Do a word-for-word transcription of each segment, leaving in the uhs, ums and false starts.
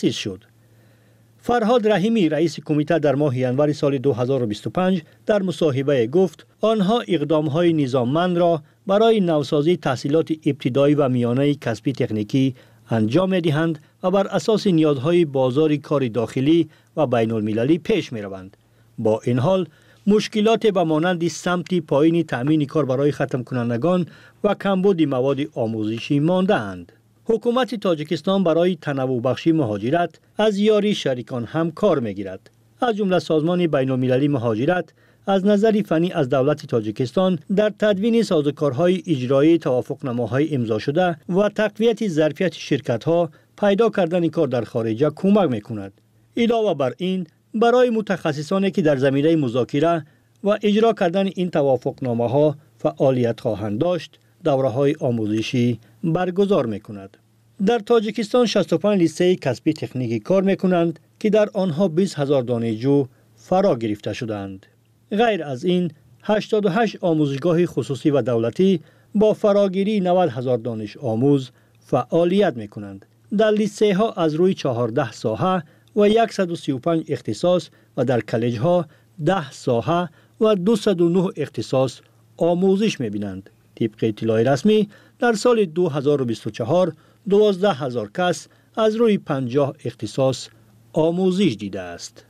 تأسیس شد. فرهاد رحیمی رئیس کمیته در ماه ینور سال دو هزار و بیست و پنج در مصاحبه گفت آنها اقدام‌های نظاممند را برای نوسازی تحصیلات ابتدایی و میانه کسبی تکنیکی انجام می‌دهند و بر اساس نیازهای بازار کار داخلی و بین المللی پیش می‌روند. با این حال مشکلات به مانند سمت پایین تأمین کار برای ختم کنندگان و کمبود مواد آموزشی مانده اند. حکومت تاجیکستان برای تنوع بخشی مهاجرت از یاری شریکان هم کار می‌گیرد. از جمله سازمان بین المللی مهاجرت از نظر فنی از دولت تاجیکستان در تدوین سازوکارهای اجرایی توافقنامه‌های امضا شده و تقویت ظرفیت شرکت‌ها پیدا کردن کار در خارج کمک می‌کند. علاوه بر این برای متخصصانی که در زمینه مذاکره و اجرا کردن این توافقنامه‌ها فعالیت خواهند داشت، دوره‌های آموزشی برگزار می‌کند. در تاجیکستان شصت و پنج لیسه کسبی تکنیکی کار می‌کنند که در آنها بیست هزار دانشجو فرا گرفته شدند. غیر از این هشتاد و هشت آموزشگاه خصوصی و دولتی با فراگیری نود هزار دانش آموز فعالیت می‌کنند. در لیسه ها از روی چهارده ساحه و صد و سی و پنج اختصاص و در کالج ها ده ساحه و دویست و نه اختصاص آموزش می‌بینند. طبق اطلاع رسمی در سال دو هزار و بیست و چهار دوازده هزار کس از روی پنجاه اختصاص آموزش دیده است.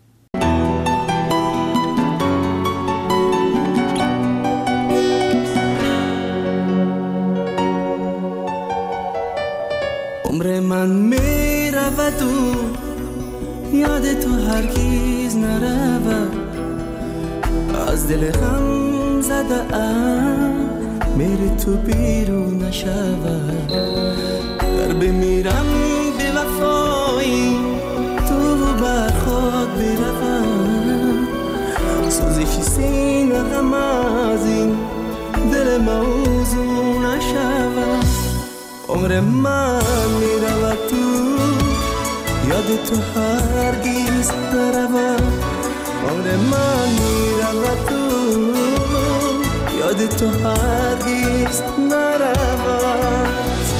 عمر من می رود و یاد تو هرگز نرود، از دل غم زده ام میری تو بیرون نشود. در بمیرم به وفایی تو بر خود بروم، سوزش سینه غم از این دل موضوع نشود. عمر من میرود تو یاد تو هرگز نرود، عمر من میرود تو یاد تو هرگز نرود.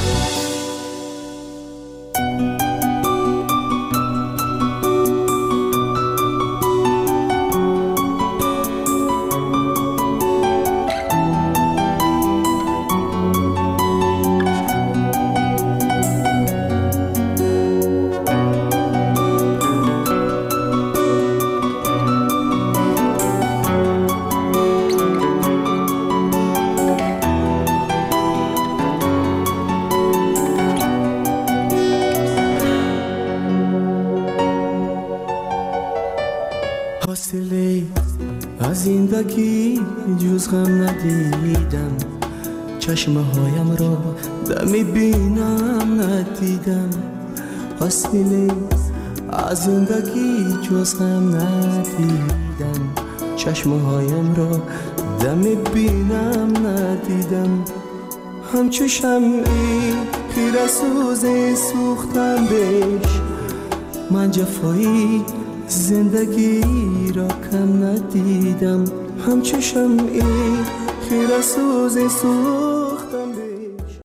زندگی جز غم ندیدم، چشمه هایم را دمی بینم ندیدم. حاصله از زندگی جز غم ندیدم، چشمه هایم را دمی بینم ندیدم. همچو شمعی خیره سوز سوختم بهش، من جفایی زندگی را کم ندیدم. همچو شمعی خیره سوز سوختم بهش.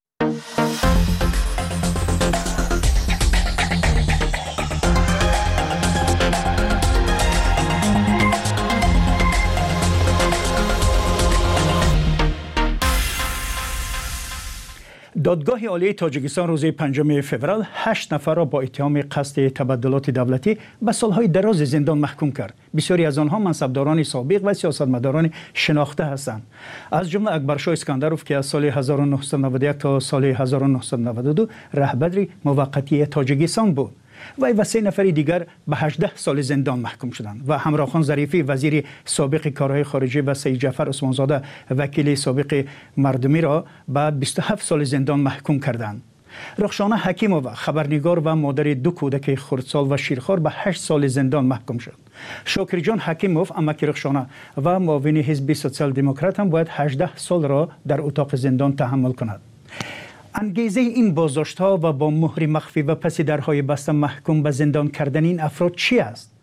دادگاه عالی تاجیکستان روز پنجم فوریه هشت نفر را با اتهام قصد تبدلات دولتی به سالهای دراز زندان محکوم کرد. بسیاری از آنها منصبداران سابق و سیاستمداران شناخته هستند. از جمله اکبرشاه اسکندروف که از سال هزار و نهصد و نود و یک تا سال هزار و نهصد و نود و دو رهبر موقتی تاجیکستان بود. وی و سه نفر دیگر به هجده سال زندان محکوم شدند و همراهخان ظریفی وزیر سابق کارهای خارجه و سید جعفر عثمانزاده وکیل سابق مردمی را به بیست و هفت سال زندان محکوم کردند. رخشانه حکیمووا خبرنگار و مادر دو کودک خردسال و شیرخوار به هشت سال زندان محکوم شد. شاکرجان حکیموف امک رخشانه و معاون حزب سوسیال دموکرات هم باید هجده سال را در اتاق زندان تحمل کند. انگیزه این بازداشت‌ها و با مهر مخفی و پس درهای بسته محکوم به زندان کردن این افراد چی است؟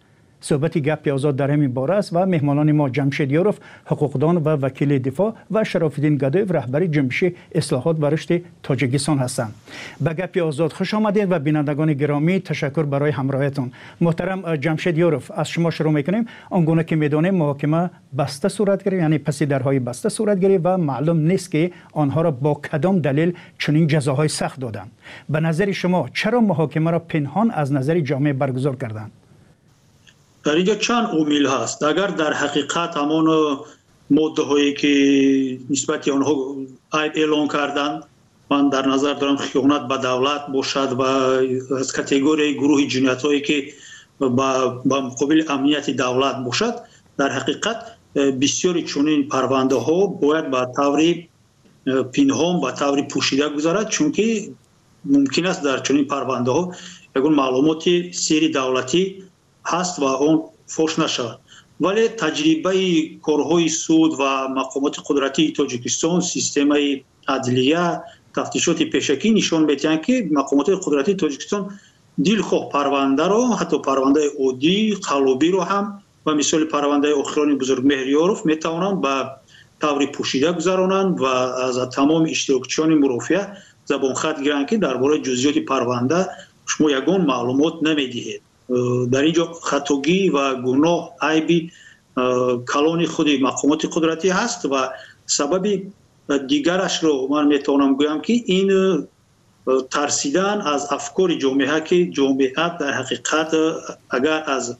صحبت گپ آزاد در همین باره است و مهمانان ما جمشید یوروف حقوقدان و وکیل دفاع و شراف‌الدین گدویف رهبر جنبش اصلاحات و رشد تاجیکستان هستند. به گپ آزاد خوش آمدید و بینندگان گرامی تشکر برای همراهیتون. محترم جمشید یوروف، از شما شروع میکنیم. آنگونه که میدونیم محاکمه بسته صورت گرفت، یعنی پس درهای بسته صورت گرفت و معلوم نیست که آنها را با کدام دلیل چنین جزاهای سخت دادند. به نظر شما چرا محاکمه را پنهان از نظر جامعه برگزار کردند؟ در اینجا چند عامل هست. اگر در حقیقت همان ماده هایی که نسبت آنها عیب اعلان کردند، من در نظر دارم خیانت به دولت باشد و از کاتگوری گروه جنایت هایی که با مقابل امنیت دولت باشد، در حقیقت بسیاری چنین پرونده ها باید به طور پنهان به طور پوشیده گذارد، چون که ممکن است در چنین پرونده ها یگان معلومات سری دولتی هست و اون فوش نشود. ولی تجربه کارهای سود و مقامات قدرتی تاجیکستان، سیستم عدلیه، تفتیشات پیشکی نشان می‌دهند که مقامات قدرتی تاجیکستان دلخواه پرونده را، حتی پرونده عادی قلابی رو هم و مثال پرونده اخران بزرگمهر یوروف میتوانند به طور پوشیده گذرانند و از تمام اشتراکچیان مرافعه زبان خط گیرند که درباره جزئیات پرونده شما یگان معلومات نمیدهید. در اینجا خطاگی و گناه عیبی کلان خود مقامات قدرتی هست و سبب دیگرش رو من میتونم گویم که این ترسیدن از افکار جامعه که جامعه در حقیقت اگر از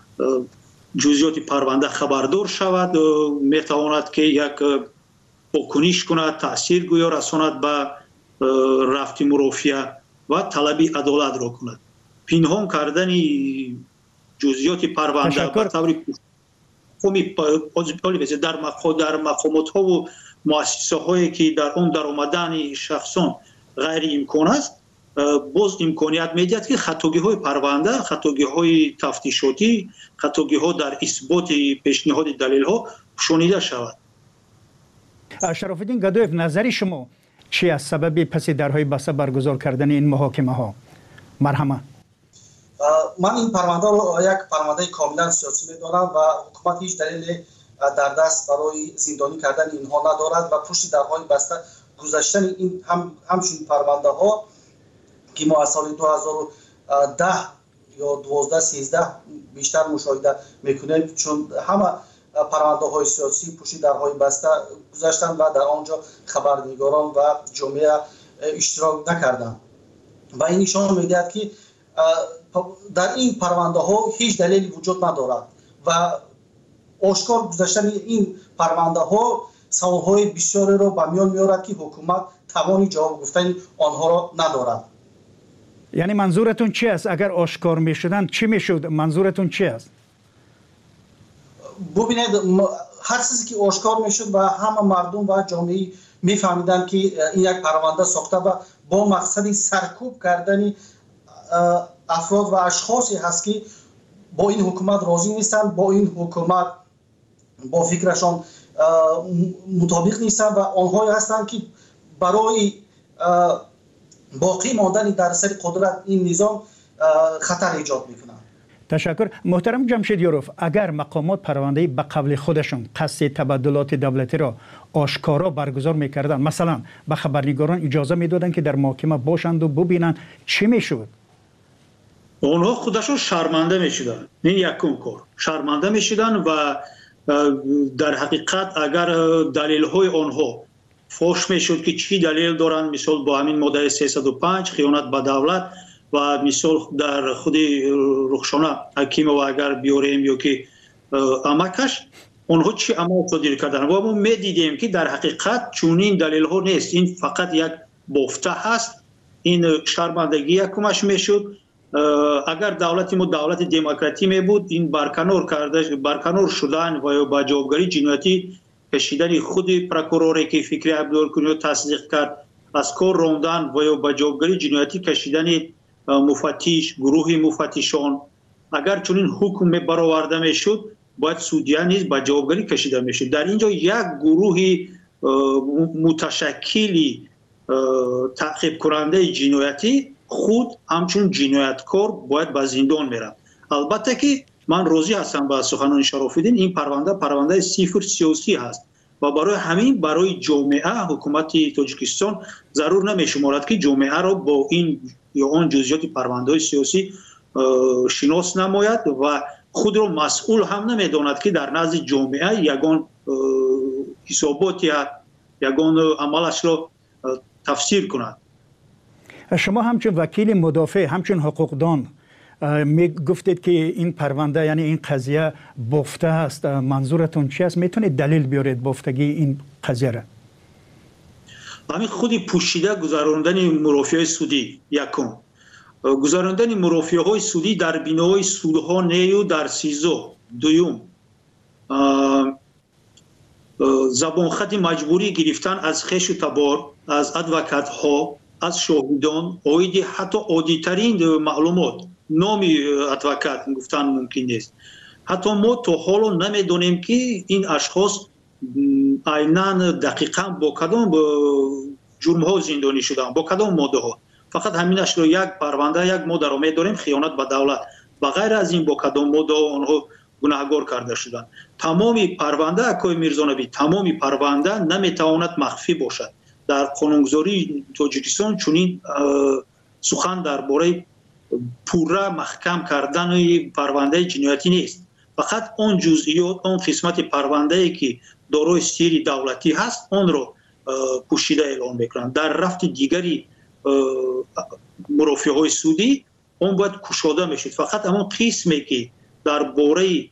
جزئیات پرونده خبردار شود میتواند که یک واکنش کند، تاثیر گویا رساند به رفت مرافعه و طلب عدالت را کند. پنهان کردن جزئیات پرونده به طور در در مقامات ها و مؤسسه هایی که در اون در آمدن شخصان غیر امکان است، باز امکانیت میدهد که خطاگی های پرونده، خطاگی های تفتیشاتی، خطاگی ها در اثبات پیشنهاد دلیل ها شنیده شود. شراف‌الدین گدویف، نظر شما چی از سبب پس درهای بسته برگزار کردن این محاکمه ها؟ مرحمت. من این پرونده رو یک پرونده کاملا سیاسی می‌دانم و حکومت هیچ دلیل در دست برای زندانی کردن اینها ندارد و پشت درهای بسته گذاشتن این هم همچین پرونده ها که ما از سال دو هزار و ده یا دوازده سیزده بیشتر مشاهده میکنیم، چون همه پرونده های سیاسی پشت درهای بسته گذاشتن و در آنجا خبرنگاران و جامعه اشتراک نکردند و این نشان میدهد که در این پرونده ها هیچ دلیلی وجود ندارد و آشکار گذاشتن این پرونده ها سوالهای بسیاری را به میان میارد که حکومت توانی جواب گفتن آنها را ندارد. یعنی منظورتون چی است؟ اگر آشکار میشدن چی میشد؟ منظورتون چی است؟ ببینید، هر چیزی که آشکار میشد و همه مردم و جامعه میفهمیدن که این یک پرونده ساخته و با مقصد سرکوب کردن افراد و اشخاصی هست که با این حکومت راضی نیستند، با این حکومت با فکرشان مطابق نیستند و آنهایی هستند که برای باقی ماندن در سر قدرت این نظام خطر ایجاد میکنند. تشکر. محترم جمشید یوروف، اگر مقامات پرونده به قبل خودشون قصد تبادلات دولتی را آشکارا برگزار میکردن، مثلا به خبرنگاران اجازه میدادن که در محاکمه باشند و ببینن، چی میشد؟ اونها خودشون شرمنده میشدن. این یکم کار شرمنده میشدن و در حقیقت اگر دلیل های آنها فوش میشد که چی دلیل دارن، مثال با همین ماده سیصد و پنج خیانت به دولت و مثال در خود رخشانه حکیم و اگر بیاریم یا که امکش اونها چی عمل صادر کردن و ما میدیدیم که در حقیقت چونین دلیل ها نیست، این فقط یک بافته هست. این شرمندگی یکمش میشد. اگر دولت ما دولت دموکراتی می بود، این برکنار کرده برکنار شدن و یا با جوابگری جنایتی کشیدن خود پروکوروری که فکری عبدالکنیو تصدیق کرد از کار راندن و یا با جوابگری جنایتی کشیدن مفتش، گروه مفتشان، اگر چنین حکم برآورده میشد باید سودیان نیز با جوابگری کشیده میشد. در اینجا یک گروه متشکلی تعقیب کننده جنایتی خود همچون جنایتکار باید به زندان میرن. البته که من راضی هستم با سخنان شراف‌الدین. این پرونده پرونده صفر سیاسی هست و برای همین برای جامعه حکومت تاجیکستان ضرور نمی‌شمارد که جامعه را با این یا آن جزئیات پرونده سیاسی شناس نماید و خود را مسئول هم نمی‌داند که در نزد جامعه یگان حسابات یا یگان عملش را تفسیر کند. شما همچون وکیل مدافع، همچون حقوقدان می گفتید که این پرونده یعنی این قضیه بافته است، منظورتون چی است؟ میتونید دلیل بیارید بافتگی این قضیه را؟ همین خودی پوشیده گذراندن مرافعه سودی یکم، گذراندن مرافعه های سودی در بینای سودها نیو در سیزو دویم، زبانخط مجبوری گرفتن از خش و تبار، از ادوکات ها، از شاهدان، اویدی حتی عادی‌ترین معلومات نامی ادوکات گفتن ممکن نیست. حتی ما تا حالا نمیدونیم که این اشخاص عیناً دقیقاً با کدام جرم ها زندانی شدن، با کدام ماده ها. فقط همینش رو یک پرونده یک ما در امید داریم خیانت به دولت. بغیر از این با کدام ماده ها آنها گناهکار کرده شدن. تمامی پرونده اکای میرزانبی، تمامی پرونده نمیتواند مخفی باشد. در قانونگذاری تاجیکستان چنین سخن درباره پوره محکم کردن پرونده جنایتی نیست. فقط آن جزئیات، آن قسمت پرونده ای که دارای سیر دولتی هست آن را پوشیده اعلام میکنند. در رفت دیگری مرافعه های سودی آن باید کشاده میشد. فقط اما قسمی که درباره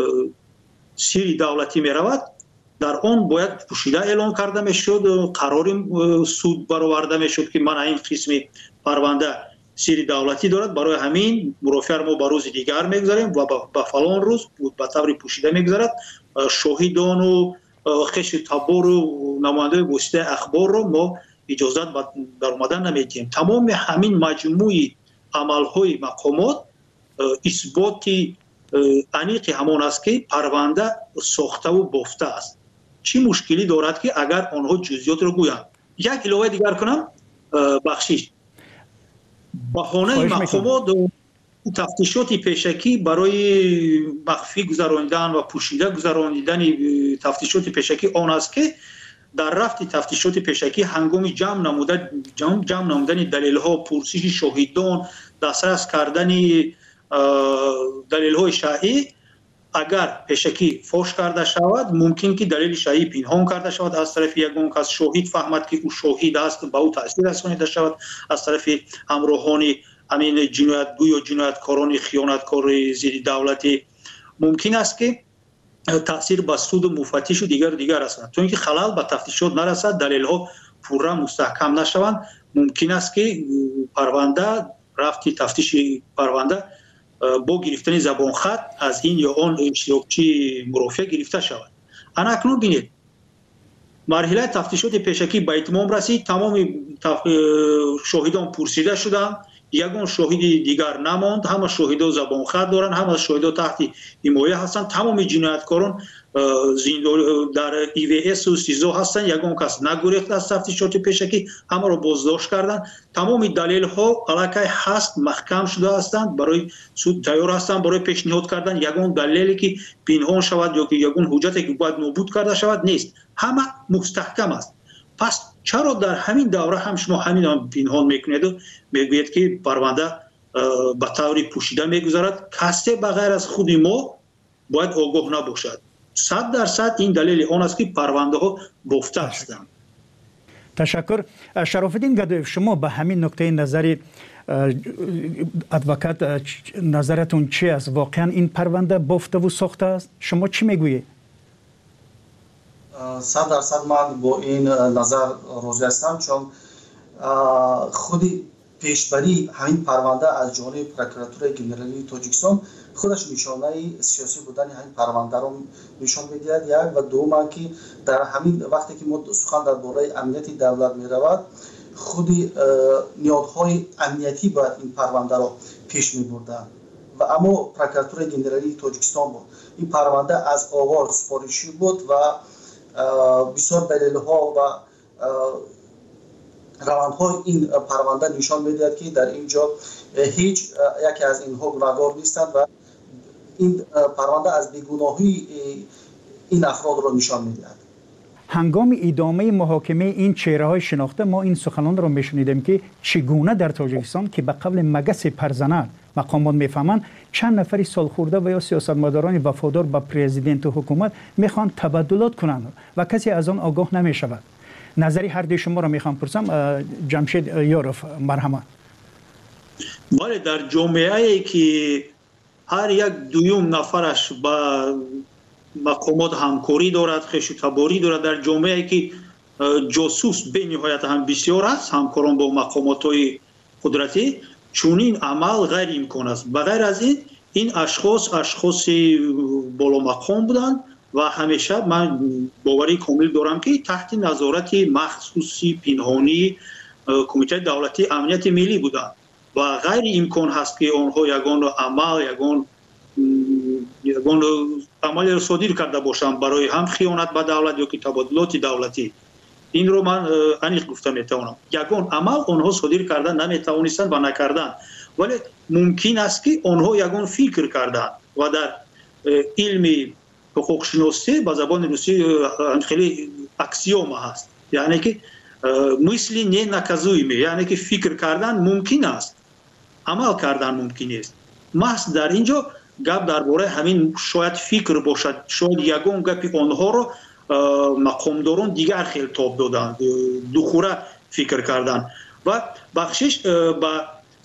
سیر دولتی میرود در آن باید پوشیده اعلام کرده میشد، قرار سود برآورده میشد که من این قسم پرونده سیر دولتی دارد، برای همین مرافعه ما به روز دیگر میگذاریم و به فلان روز به طور پوشیده میگذارد. شاهدان و خش تبار و نماینده واسطه اخبار رو ما اجازت در اومدن نمیدیم. تمام همین مجموعی عملهای مقامات اثباتی انیقی همان است که پرونده ساخته و بافته است. چی مشکلی دارد که اگر آنها جزئیات رو گویند؟ یک علاوه دیگر کنم، بخشش بهانه مقامات تفتیشات پیشکی برای مخفی گذراندن و پوشیده گذراندن تفتیشات پیشکی آن است که در رفت تفتیشات پیشکی هنگام جمع نمودن جمع, جمع نمودن دلیل ها، پرسش شاهدان، دسترس کردن دلیل های شایع، اگر پیشکی فاش کرده شود ممکن که دلیل شایع پنهان کرده شود از طرف یگان کس، شاهد فهمد که او شاهد است به او تاثیر رسانیده شود از طرف همراهان همین جنایتگو یا جنایتکاران خیانتکار زیر دولتی، ممکن است که تاثیر به سود و مفتش و دیگر دیگر رساند. چون که خلل به تفتیشات نرسد، دلیل ها پورا مستحکم نشوند، ممکن است که پرونده رفتی تفتیش پرونده با گرفتن زبان خط از این یا آن اشتراکچی مرافع گرفته شود. انا اکنون بینید مرحله تفتیشات پیشکی به اتمام رسید، تمام شاهدان پرسیده شدند، یگان شاهد دیگر نماند، همه شاهدا زبان خط دارند، همه شاهدا تحت حمایه هستند، تمام جنایتکاران در ای وی اس و سیزو هستند، یگان کس نگریخت از تفتیشات پیشکی، همه را بازداشت کردند. تمام دلیل ها علاقه هست، محکم شده هستند، برای سود تیار هستند برای پیشنهاد کردن یگان دلیلی که پنهان شود یا که یگان حجتی که باید نابود کرده شود نیست، همه مستحکم است. پس چرا در همین دوره هم شما همین هم پنهان میکنید و میگوید که پرونده به طور پوشیده میگذارد؟ کسی بغیر از خود ما باید آگاه نباشد. صد درصد این دلیل آن است که پرونده ها بافته هستند. تشکر. شراف‌الدین گدایف، شما به همین نقطه نظری ادوکات نظرتون چی است؟ واقعا این پرونده بافته و ساخته است؟ شما چی میگویید؟ صد درصد من با این نظر راضی هستم، چون خودی پیشبری همین پرونده از جانب پروکراتور گنرالی تاجیکستان خودش نشانه سیاسی بودن همین پرونده رو نشان می‌دهد. یک و دوم که در همین وقتی که ما سخن درباره امنیت دولت می‌رود، خودی نیازهای امنیتی باید این پرونده رو پیش می‌بردند و اما پروکراتور گنرالی تاجیکستان بود. این پرونده از آغاز سفارشی بود و بسیار دلیل‌ها و روندهای این پرونده نشان می‌دهد که در اینجا هیچ یکی از اینها گناهکار نیستند و این پرونده از بیگناهی این افراد را نشان می‌دهد. هنگام ادامه محاکمه این چهره‌های شناخته ما این سخنان را میشنیدیم که چگونه در تاجیکستان که به قبل مگس پرزنر مقامات میفهمند چند نفری سالخورده و یا سیاستمداران وفادار به پرزیدنت و حکومت میخوان تبادلات کنند و کسی از آن آگاه نمیشود. نظری هر دوی شما را میخوام پرسم. جمشید یاروف مرحمت. بله، در جامعه‌ای که هر یک دویم نفرش با مقامات همکاری دارد، خویشتباری دارد، در جامعه‌ای که جاسوس به نهایت هم بسیار است، همکاران با مقامات‌های قدرتی، چونین عمل غیر امکان است. بغیر از این این اشخاص اشخاص بالا مقام بودند و همیشه من باوری کامل دارم که تحت نظارت مخصوصی پنهانی کمیته دولتی امنیت ملی بودند و غیر امکان هست که آنها یگان عمل یگان یگان عمل را صادر کرده باشند برای هم خیانت به دولت یا که تبادلات دولتی. این رو من انیق گفته میتوانم. یگان عمل آنها صادر کردن نمیتوانستند و نکردند، ولی ممکن است که آنها یگان فکر کردند و در علم حقوق شناسی به زبان روسی خیلی اکسیوم هست، یعنی که مثل نه نکازویمه، یعنی که فکر کردن ممکن است، عمل کردن ممکن است. محض در اینجا گپ درباره همین شاید فکر باشد، شاید یگان گپ آنها رو مقامداران دیگر خیلی تاب دادن، دوخوره فکر کردن و بخشش با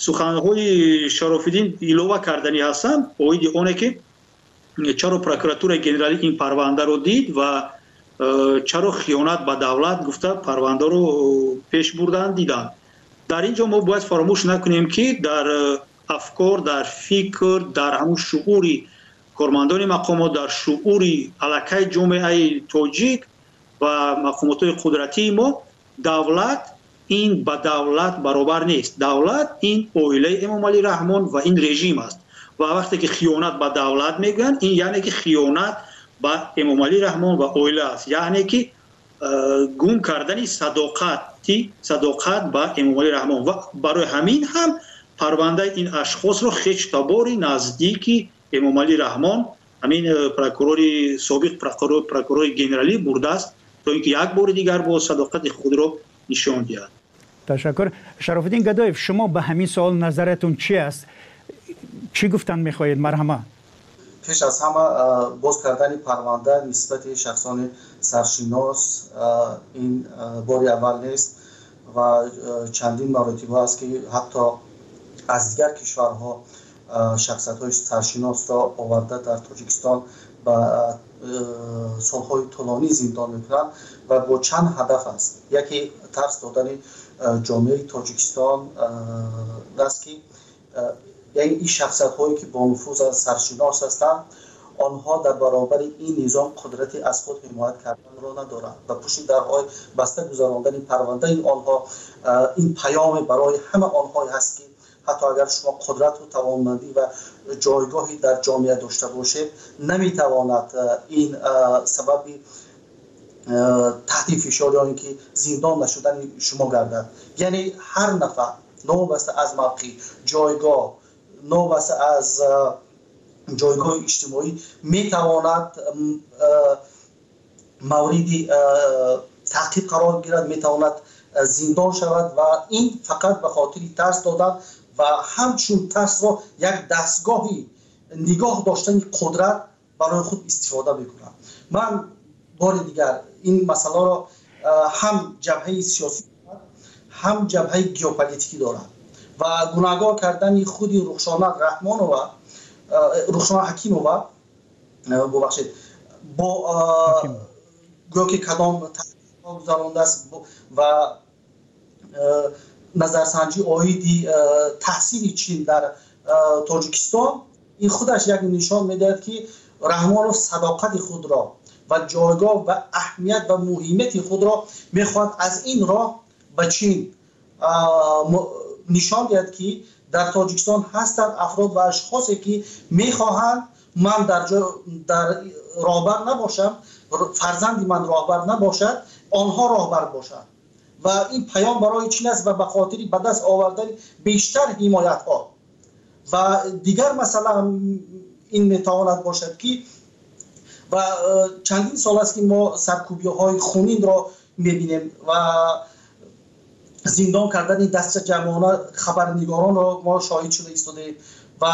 سخنهای شرافالدین علاوه کردنی هستم اوید اونه که چرا پروکراتور گنرالی این پرونده رو دید و چرا خیانت به دولت گفته پرونده رو پیش بردن دیدن. در اینجا ما باید فراموش نکنیم که در افکار، در فکر، در همون شعوری کارمندان مقامات، در شعوری علاقه جامعه تاجیک و مقامات قدرتی ما، دولت این با دولت برابر نیست. دولت این عائله امام علی رحمان و این رژیم است و وقتی که خیانت به دولت میگن این یعنی که خیانت به امام علی رحمان و عائله است، یعنی که گم کردن صداقتی صداقت به امام علی رحمان و برای همین هم پرونده این اشخاص رو خیشتباری نزدیکی امام علی رحمان همین پروکورور سابق پروکورور پروکورور گنرالی برده است تا اینکه یک بار دیگر با صداقت خود رو نشان دهد. تشکر. شرافالدین گدایف، شما به همین سوال نظرتون چی است؟ چی گفتن میخواهید؟ مرحمت. پیش از همه باز کردن پرونده نسبت شخصان سرشناس این باری اول نیست و چندین مراتب است که حتی از دیگر کشورها شخصیت‌های سرشناس را آورده در تاجیکستان و سالهای طولانی زندان می‌کنند و با چند هدف است. یکی ترس دادن جامعه تاجیکستان است که یعنی این شخصیت‌هایی که با نفوذ سرشناس هستند آنها در برابر این نظام قدرتی از خود حمایت کردن را ندارند و پشت درهای بسته گذراندن پرونده این آنها این پیام برای همه آنها هست که حتی اگر شما قدرت و توانمندی و جایگاهی در جامعه داشته باشید نمیتواند این سبب تحت فشار یا اینکه زندان نشدن شما گردد. یعنی هر نفر نوبسته از موقع جایگاه نوبسته از جایگاه اجتماعی میتواند موردی تعقیب قرار گیرد، میتواند زندان شود و این فقط به خاطر ترس دادن و همچون ترس را یک دستگاهی نگاه داشتن قدرت برای خود استفاده میکنند. من بار دیگر این مسئله را هم جبهه سیاسی هم جبهه ژئوپلیتیکی دارم و گناهگار کردن خود رخشانه رحمان و رخشانه حکیم و ببخشید با گویا که کدام گذرانده است و نظرسنجی آیدی تحصیل چین در تاجیکستان این خودش یک نشان میدهد که رحمانوف صداقت خود را و جایگاه و اهمیت و مهمیت خود را میخواد از این راه به چین نشان دهد که در تاجیکستان هستند افراد و اشخاصی که میخواهند من در در راهبر نباشم، فرزندی من راهبر نباشد، آنها راهبر باشند و این پیام برای چین است و به خاطر به دست آوردن بیشتر حمایت ها و دیگر مثلا این میتواند باشد که و چندین سال است که ما سرکوبی های خونین را میبینیم و زندان کردن دست جمعانه خبرنگاران را ما شاهد شده ایستادیم و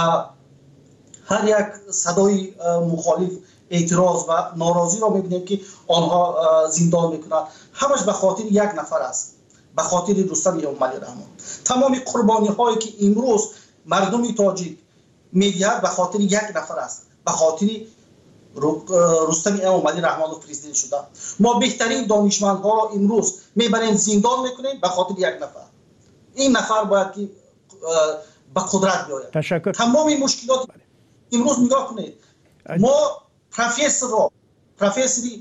هر یک صدای مخالف اعتراض و ناراضی را میبینیم که آنها زندان میکنند. همش به خاطر یک نفر است، به خاطر رستم اموملی رحمان. تمام قربانی هایی که امروز مردم تاجیک میدهد به خاطر یک نفر است، به خاطر رستم اموملی رحمانوف پرزیدنت شده. ما بهترین دانشمندها را امروز میبریم زندان میکنیم به خاطر یک نفر. این نفر باید که به قدرت بیاید. تشکر. تمام مشکلات امروز نگاه کنید، ما پروفسور را پروفسوری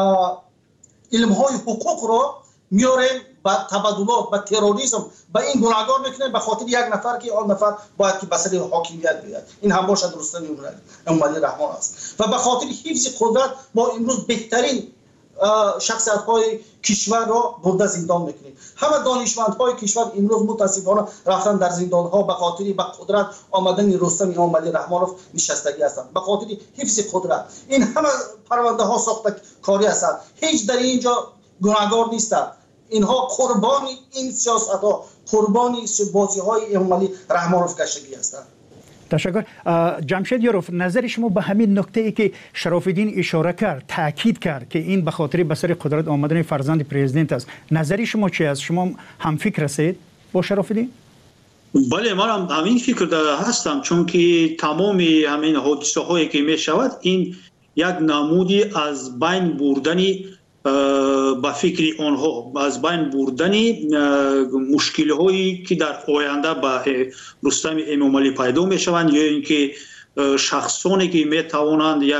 علم های حقوق را میاریم با تبادلات با تروریسم با این گناهگار میکنیم به خاطر یک نفر که آن نفر باید که به سر حاکمیت بیاد. این هم باشد رستم اموملی رحمان است و به خاطر حفظ قدرت ما امروز بهترین شخصیت های کشور را برده زندان میکنیم. همه دانشمند های کشور امروز متاسفانه رفتن در زندان ها به خاطر به قدرت آمدن رستم اموملی رحمانوف نشستگی هستند، به خاطر حفظ قدرت. این همه پرونده ها ساخته کاری هستند، هیچ در اینجا گناهگار نیستند. اینها قربان این سیاست ها، قربان بازی های اموملی رحمانوف گشتگی هستند. تشکر. جمشید یاروف، نظر شما به همین نکته ای که شراف‌الدین اشاره کرد، تاکید کرد که این به خاطر به سر قدرت آمدن فرزند پرزیدنت است، نظری شما چی است؟ شما هم فکر هستید با شراف‌الدین؟ بله، من هم همین فکر هستم، چون که تمام همین حادثه هایی که می شود این یک نمودی از بین بردنی با فکر آنها، از بین بردنی مشکل هایی که در آینده با رستم اموملی پیدا می شوند یا اینکه شخصانی که می توانند یک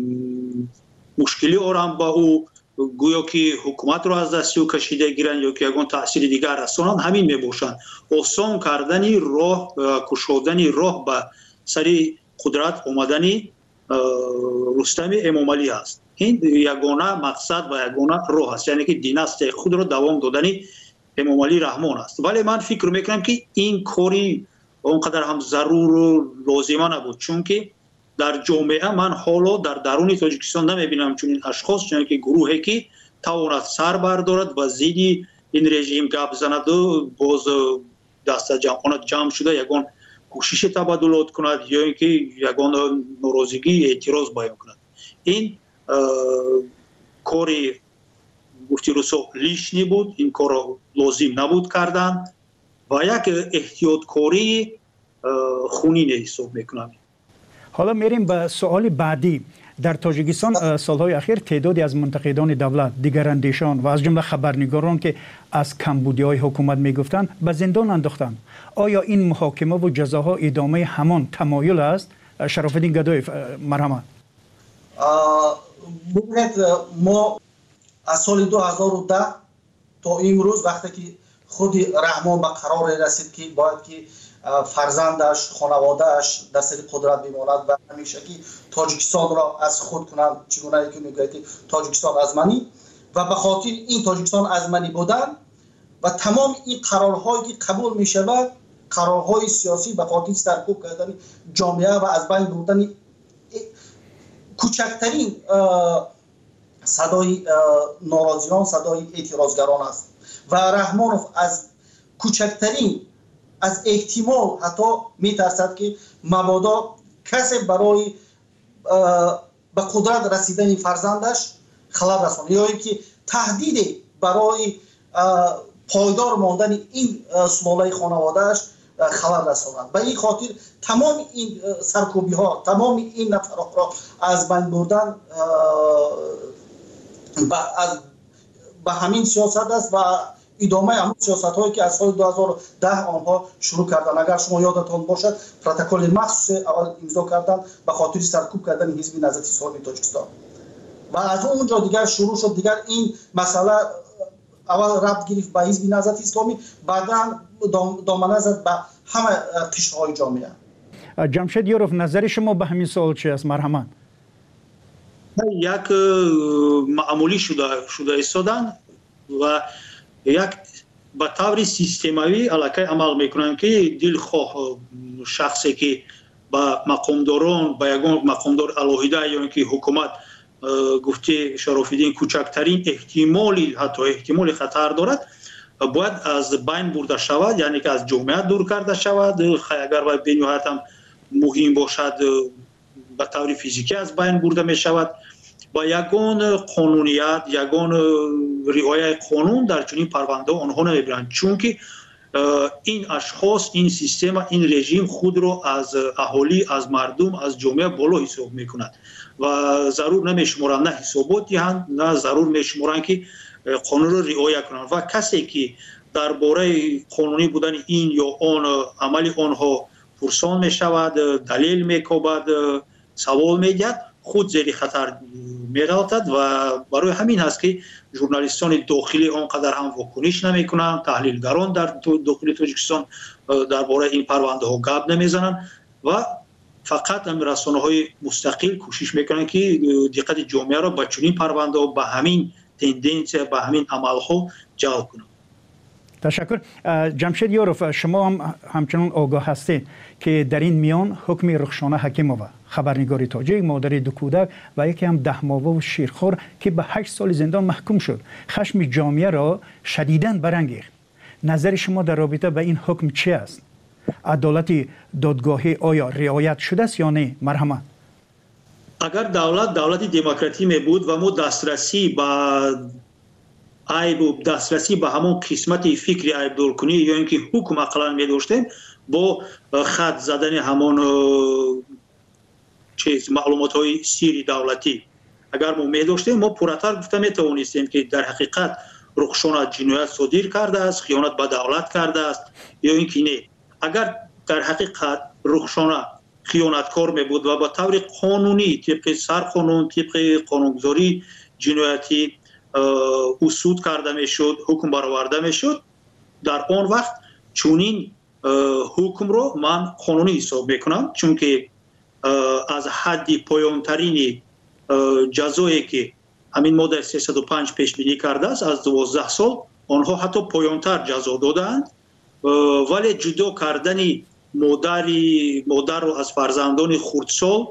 مشکلی آرام با او گویا که حکومت را از دست او کشیده گیرند یا که یگان تاثیر دیگر رسانند، همین می باشند. آسان کردن راه، کشودن راه به سر قدرت آمدن رستم اموملی است. این یگانه مقصد و یگانه راه است، یعنی که دیناستی خود را دوام دادن اموملی رحمان است. ولی من فکر میکنم که این کاری اونقدر هم ضرور و لازمه نبود، چون که در جامعه من حالا در درون تاجیکستان نمیبینم چون این اشخاص، چون که گروهی که تواند سر بردارد و زیدی این رژیم گپ بزند و باز دست جمعانه جمع شده یگان کوشش تبادلات کند یا اینکه یگان ناراضگی اعتراض بیان کند. این کاری گفتی رسو لیشنی بود، این کار را لازم نبود کردن و یک احتیاطکاری خونین حساب میکنم. حالا میریم به سوال بعدی. در تاجیکستان سالهای اخیر تعدادی از منتقدان دولت، دیگراندیشان و از جمله خبرنگاران که از کمبودی‌های حکومت میگفتند به زندان انداختند. آیا این محاکمه و جزاها ادامه همان تمایل است؟ شراف‌الدین گدایف، مرحمت. ببینید، ما از سال دو هزار و ده تا امروز وقتی که خود رحمان به قرار رسید که باید که فرزندش، خانوادهش در سر قدرت بماند و همیشه که تاجیکستان را از خود کنند، چگونه که میگه که تاجیکستان از منی و به خاطر این تاجیکستان از منی بودن و تمام این قرارهایی که قبول می شود، قرارهای سیاسی به خاطر سرکوب کردن جامعه و از بین بردن کوچکترین صدای ناراضیان، صدای اعتراضگران است و رحمانوف از کوچکترین از احتمال حتی میترسد که مبادا کسی برای به قدرت رسیدن فرزندش خلل رساند یا اینکه تهدید برای پایدار ماندن این سلاله خانوادهش خلل رساند. به این خاطر تمام این سرکوبی ها، تمام این نفرات را از بین بردن به همین سیاست است و ادامه همون سیاست هایی که از سال دو هزار و ده آنها شروع کردن. اگر شما یادتان باشد پروتکل مخصوص اول امضا کردن به خاطر سرکوب کردن حزب نهضت اسلامی تاجیکستان و از اونجا دیگر شروع شد. دیگر این مسئله اول ربط گرفت به حزب نهضت اسلامی، بعدا دامنه زد به همه قشرهای جامعه. جمشید یاروف، نظر شما به همین سوال چی است؟ مرحمت. یک معمولی شده شده ایستادن و یک به طور سیستماوی علاقه عمل میکنن که دلخواه شخصی که با مقامداران با یگان مقامدار الهیده یا اینکه حکومت گفته شراف‌الدین کوچکترین احتمالی حتی احتمال خطر دارد باید از بین برده شود، یعنی که از جامعه دور کرده شود. اگر باید به نهایت هم مهم باشد به طور فیزیکی از بین برده می شود. با یگان قانونیت، یگان رعایت قانون در چنین پرونده آنها نمیبرند، چون که این اشخاص، این سیستم، این رژیم خود را از اهالی، از مردم، از جامعه بالا حساب میکند و ضرور نمیشمارند نه حسابات دهند، نه ضرور میشمارند که قانون را رعایت کنند. و کسی که درباره قانونی بودن این یا آن عمل آنها پرسان میشود، دلیل میکوبد، سوال میگد، خود زیر خطر می‌افتد و برای همین هست که ژورنالیستان داخلی آنقدر هم واکنش نمی‌کنند، تحلیلگران در داخل تاجیکستان درباره این پرونده ها گپ نمیزنند و فقط هم رسانه‌های مستقل کوشش میکنند که دقت جامعه را به چنین پرونده ها، به همین تندنس، به همین عمل‌ها جلب کنند. تشکر. جمشید یاروف، شما هم همچنان آگاه هستید که در این میان حکم رخشانه حکیمووا، خبرنگار تاجیک، مادر دو کودک و یکی هم ده ماهه و شیرخوار که به هشت سال زندان محکوم شد، خشم جامعه را شدیداً برانگیخت. نظر شما در رابطه به این حکم چی است؟ عدالت دادگاهی آیا رعایت شده است یا نه؟ مرحمت. اگر دولت دولت دموکراتی می بود و ما دسترسی به عیب و دسترسی به همون قسمت فکری عیب دور کنی یا اینکه حکم اقلا می داشتیم، با خط زدن همون چیز معلومات های سیری دولتی اگر ما می داشتیم، ما پراتر گفته می توانستیم که در حقیقت رخشانه جنایت صادر کرده است، خیانت به دولت کرده است یا اینکه نه. اگر در حقیقت رخشانه خیانتکار می بود و با طور قانونی طبق سرقانون، طبق قانونگذاری جنایتی اصول کرده می شد، حکم برآورده می شد، در آن وقت چونین حکم رو من قانونی حساب میکنم، چون که از حد پایانترین جزایی که همین ماده سیصد و پنج پیش بینی کرده است از دوازده سال، آنها حتی پایانتر جزا دادند، ولی جدا کردن مادری مادر رو از فرزندان خردسال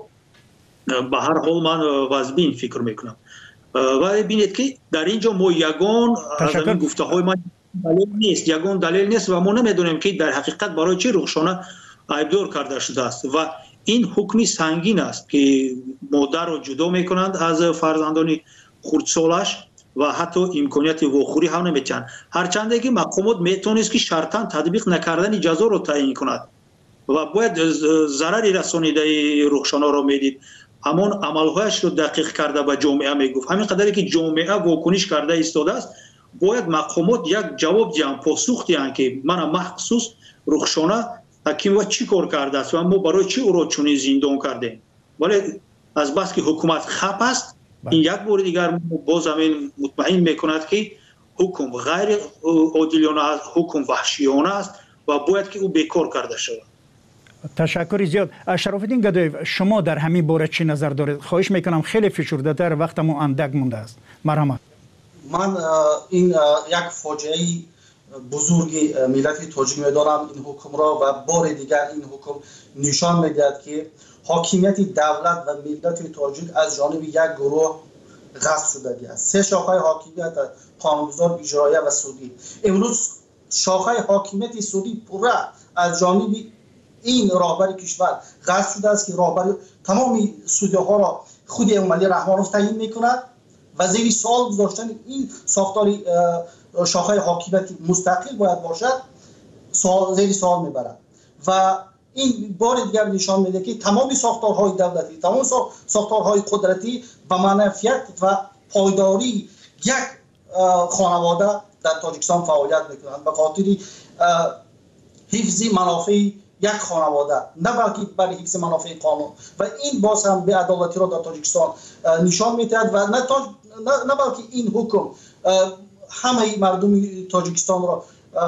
به هر حال من واجبین فکر میکنم. ولی ببینید که در اینجا ما یگان از این گفته های من دلیل نیست، یگان دلیل نیست و ما نمیدونیم که در حقیقت برای چه رخشانه عیبدار کرده شده است و این حکمی سنگین است که مادر رو جدا میکنند از فرزندان خردسالش و حتی امکانیت واخوری هم نمیتن، هرچند که مقامات میتونست که شرطاً تطبیق نکردن جزا رو تعیین کند و باید ضرری رسانیده رخشانه رو میدید، همون عملهایش رو دقیق کرده به جامعه میگفت. همین قدری که جامعه واکنش کرده ایستاده است، باید مقامات یک جواب دیان، پاسخ دیان که من مخصوص رخشانه حکیم و چی کار کرده است و ما برای چی او را چنین زندان کردیم. ولی از بس که حکومت خپ است، این یک بار دیگر باز همین مطمئن میکند که حکم غیر عادلانه است، حکم وحشیانه است و باید که او بیکار کرده شود. تشکر زیاد. شراف‌الدین گدایف، شما در همین باره چی نظر دارید؟ خواهش میکنم خیلی فشرده تر، وقتمون اندک مونده است. مرحمت. من این یک فاجعه بزرگ ملت تاجیک میدارم این حکم را و بار دیگر این حکم نشان میدهد که حاکمیت دولت و ملت تاجیک از جانب یک گروه غصب شده است. سه شاخه حاکمیت، قانونگذار، اجرایی و سودی. امروز شاخه حاکمیت سودی پوره از جانب این راهبر کشور غصب شده است که راهبر تمام سودی ها را خود عملی رحمانوف تعیین میکند و زیر سوال گذاشتن این ساختار شاخه حاکمیت مستقل باید باشد سوال زیر سوال میبرد و این بار دیگر نشان میده که تمام ساختارهای دولتی، تمام ساختارهای قدرتی به منفعت و پایداری یک خانواده در تاجیکستان فعالیت میکنند به خاطر حفظ منافع یک خانواده، نه بلکه برای حفظ منافع قانون و این باز هم به عدالتی را در تاجیکستان نشان میدهد و نه, تاج... نه... نه بلکه این حکم همه مردم تاجیکستان را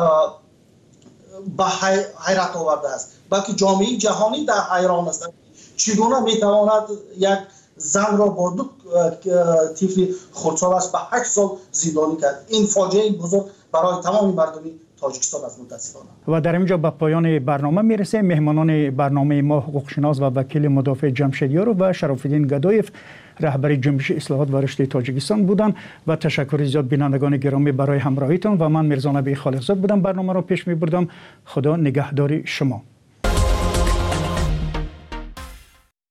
به حیرت آورده است، بلکه جامعه جهانی در حیران است چگونه میتواند یک زن را با دو طفل خردسالش به هشت سال زندانی کرد. این فاجعه بزرگ برای تمام مردم تاجیکستان است متاسفانه. و در اینجا به پایان برنامه میرسه. مهمانان برنامه ما حقوقشناس و وکیل مدافع جمشیدیارو و شراف‌الدین گدایف رهبر جنبش اصلاحات و رشد تاجیکستان بودند و تشکر زیاد بینندگان گرامی برای همراهیتان و من میرزا نبی خالقزاد بودم برنامه را پیش میبردم. خدا نگهدار شما.